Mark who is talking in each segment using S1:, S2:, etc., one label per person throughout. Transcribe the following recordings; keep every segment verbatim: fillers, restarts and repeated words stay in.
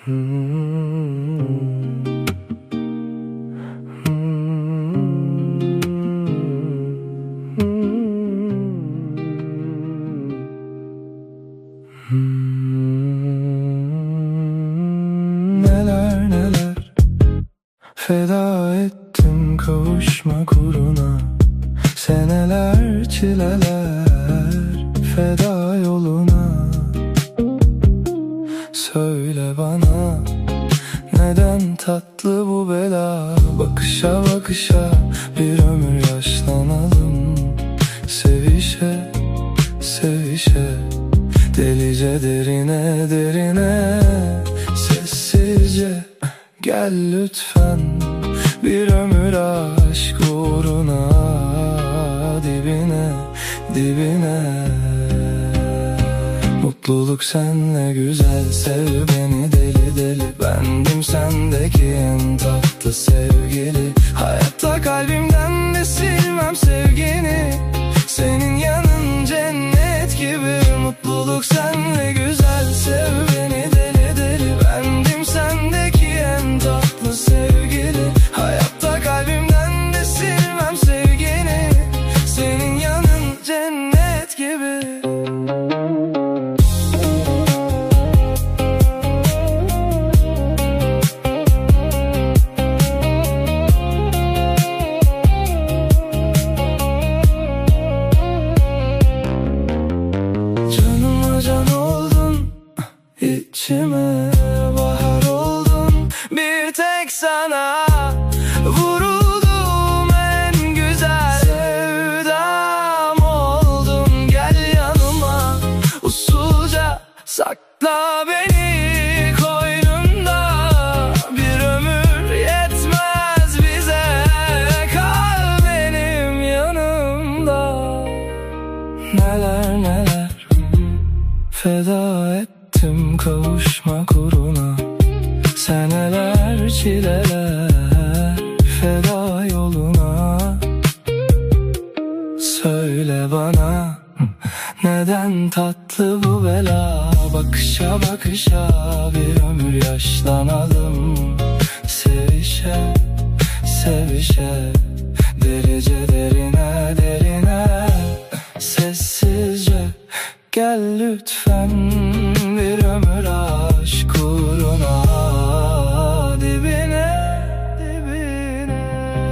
S1: Neler neler feda ettim kavuşmak uğruna. Seneler çileler feda yoluna. Söyle bana neden tatlı bu bela? Bakışa bakışa bir ömür yaşlanalım. Sevişe sevişe delice derine derine. Sessizce gel lütfen bir ömür aşk uğruna. Dibine dibine. Mutluluk senle güzel, sev beni deli deli. Bendim sendeki en tatlı sevgili. Hayatta kalbimden de silmem sevgini. Senin yanın cennet gibi. Mutluluk senle güzel, sev beni deli deli. Bendim sendeki en tatlı sevgili. Hayatta kalbimden de silmem sevgini. Senin yanın cennet gibi. İçime bahar oldun, bir tek sana vuruldum en güzel sevdam oldun. Gel yanıma usulca sakla beni koynunda. Bir ömür yetmez bize, kal benim yanımda. Neler neler feda et kavuşmak uğruna. Seneler çileler feda yoluna. Söyle bana neden tatlı bu bela? Bakışa bakışa bir ömür yaşlanalım. Sevişe sevişe derece derine derine. Sessizce gel lütfen bir ömür aşk uğruna. Dibine dibine.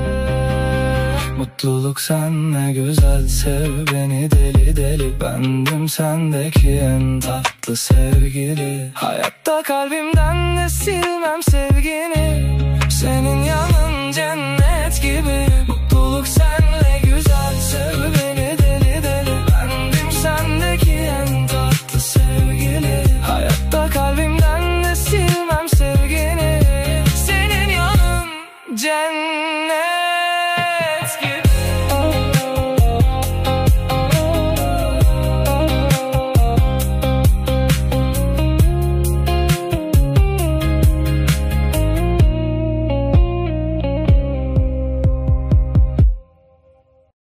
S1: Mutluluk senle güzel, sev beni deli deli. Bendim sendeki en tatlı sevgili. Hayatta kalbimden de silmem sevgini. Senin yanın cennet gibi. Mutluluk senle güzel, sev beni deli deli. Bendim sendeki en tatlı sevgili. Hayatta kalbimden de silmem sevgini. Senin yanın cennet.